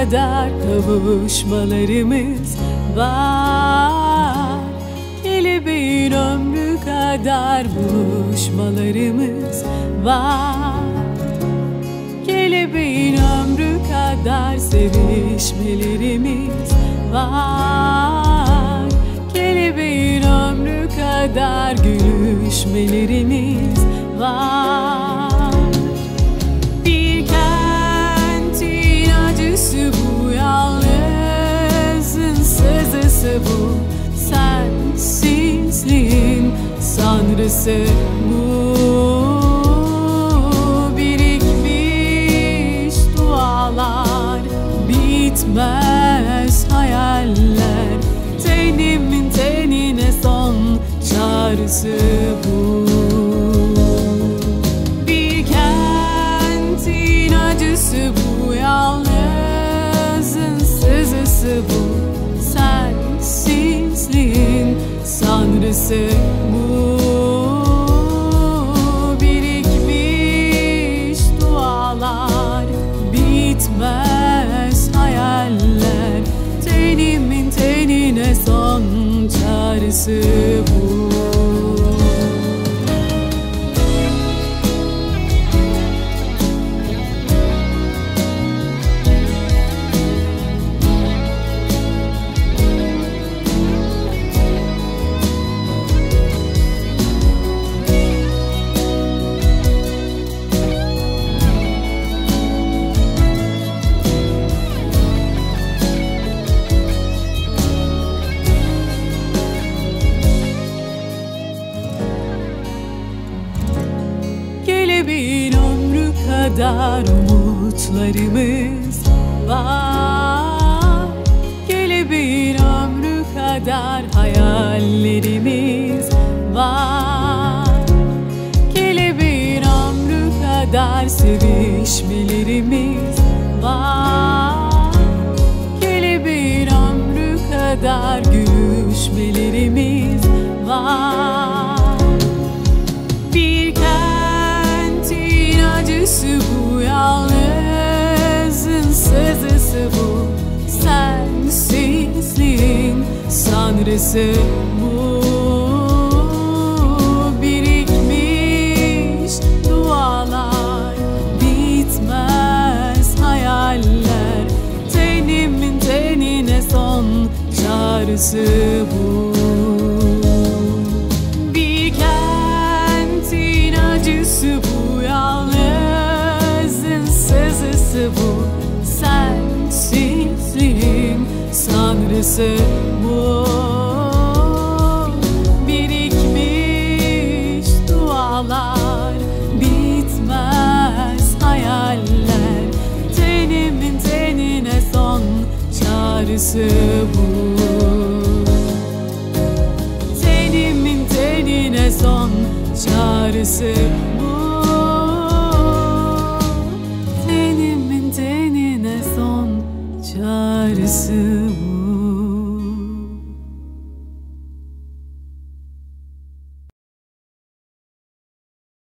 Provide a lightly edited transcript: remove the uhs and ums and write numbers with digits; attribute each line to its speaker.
Speaker 1: kadar kavuşmalarımız var. Kelebeğin ömrü kadar buluşmalarımız var. Kelebeğin ömrü kadar sevişmelerimiz var. Kelebeğin ömrü kadar gülüşmelerimiz var. Bir kentin acısı bu, yalnızın sızısı bu. Sensizliğin sanrısı bu. Birikmiş dualar, bitmez hayaller. Tenimin tenine son çağrısı bu. Bir kentin acısı bu, yalnızın sızısı bu. Sensizliğin sanrısı bu. Birikmiş dualar, bitmez hayaller. Tenimin tenine son çağrısı bu. Kelebeğin ömrü kadar umutlarımız var. Kelebeğin ömrü kadar hayallerimiz var. Kelebeğin ömrü kadar sevişmelerimiz var. Kelebeğin ömrü kadar gülüşmelerimiz var. Bir kentin acısı bu, yalnızın sızısı bu. Sensizliğin sanrısı bu. Birikmiş dualar, bitmez hayaller. Tenimin tenine son çağrısı bu. Bir kentin acısı bu, yalnızın sızısı bu. Sensizliğin sanrısı bu. Birikmiş dualar, bitmez hayaller. Tenimin tenine son çağrısı bu. Tenimin tenine son çağrısı bu. Tenimin tenine son çağrısı bu.